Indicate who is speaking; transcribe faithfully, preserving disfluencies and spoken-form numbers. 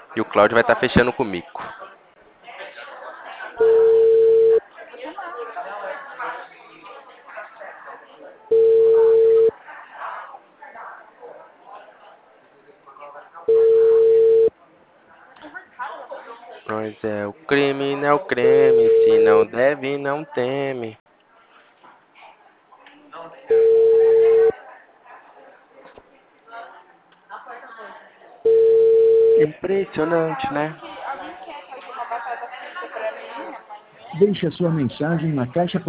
Speaker 1: E o Cláudio vai estar fechando com o Mico. Nós é o crime, não é o creme. Se não deve, não teme. Impressionante, né?
Speaker 2: Deixe a sua mensagem na caixa